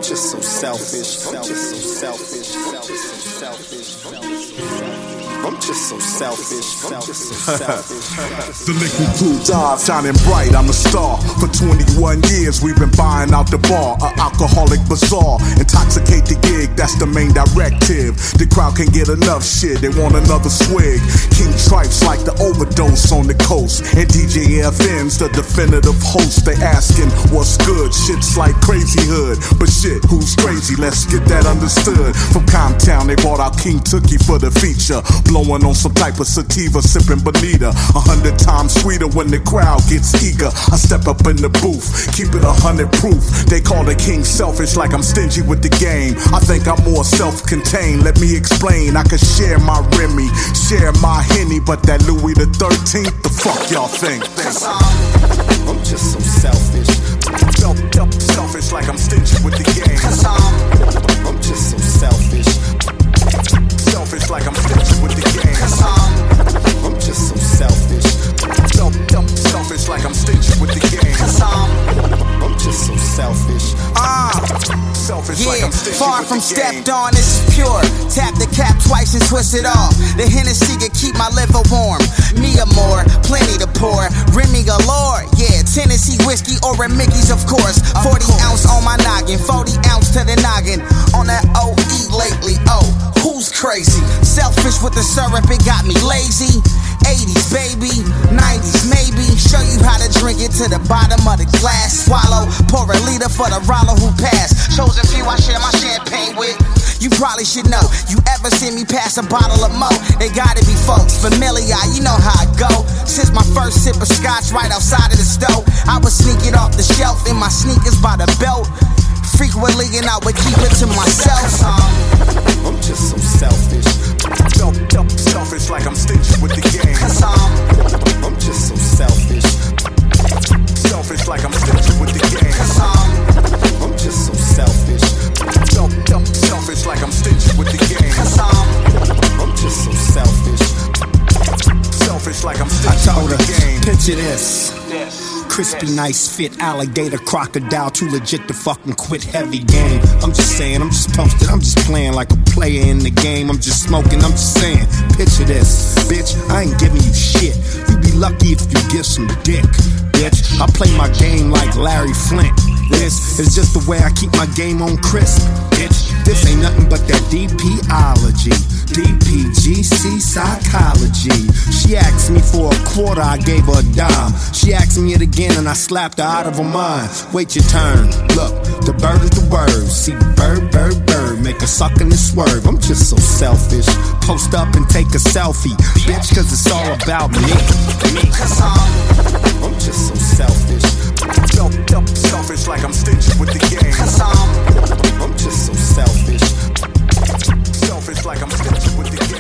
just so selfish. I'm just so selfish. I'm just so selfish. I'm just so selfish. I'm just so selfish. The liquid crew dive, shining bright, I'm a star. For 21 years we've been buying out the bar. An alcoholic bazaar, intoxicate the gig, that's the main directive. The crowd can't get enough shit, they want another swig. King Tripes like the overdose on the coast, and DJ FN's the definitive host. They asking what's good, shit's like Crazy Hood. But shit, who's crazy? Let's get that understood. From Comptown they bought out King Tookie for the feature. Blowing on some type of sativa, sipping Bonita. 100 times sweeter when the crowd gets eager. I step up in the booth, keep it 100 proof. They call the king selfish like I'm stingy with the game. I think I'm more self-contained, let me explain. I could share my Remy, share my Henny, but that Louis the 13th, the fuck y'all think? I'm just so selfish. Selfish like I'm stingy with the game. I'm just so selfish. Selfish like I'm stingy with the game. I'm just so selfish. Selfish like I'm stingy with the game. I'm just so selfish. Selfish like I'm stingy far with from the game. stepped on, this is pure. Tap the cap twice and twist it off. The Hennessy can keep my liver warm. Me or more, plenty to pour. Remy galore, yeah. Tennessee whiskey or a Mickey's, of course. 40 ounce on my noggin, 40 ounce to the noggin. On that OE lately, oh, who's crazy? Selfish with the syrup, it got me lazy. 80s, baby, 90s, maybe. Show you how to drink it to the bottom of the glass. Swallow, pour a liter for the Rollo who passed. Chosen few I share my champagne with. You probably should know. You ever see me pass a bottle of Mo? They gotta be folks familiar, you know how I go. Since my first sip of scotch right outside of the stove, I would sneak it off the shelf in my sneakers by the belt. Frequently, and I would keep it to myself. I'm just so selfish. Selfish like I'm stingy with the game. I'm just so selfish. Selfish like I'm stingy with the game. I'm just so selfish. Selfish like I'm stingy with the game. I'm just so selfish. Selfish like I'm stingy with the game. Picture this. Crispy, nice fit, alligator, crocodile, too legit to fucking quit heavy game. I'm just saying, I'm just posted, I'm just playing like a player in the game. I'm just smoking, I'm just saying, picture this. Bitch, I ain't giving you shit. You be lucky if you get some dick. Bitch, I play my game like Larry Flint. This is just the way I keep my game on crisp. Bitch, this ain't nothing but that DPology. DPGC psychology. She asked me for a quarter, I gave her a dime. She asked me it again and I slapped her out of her mind. Wait your turn, look, the bird is the word. See the bird, make a suck and a swerve. I'm just so selfish. Post up and take a selfie, bitch, cause it's all about me. I'm just so selfish. Selfish like I'm stingy with the game. I'm just so selfish. Selfish like I'm stingy with the game.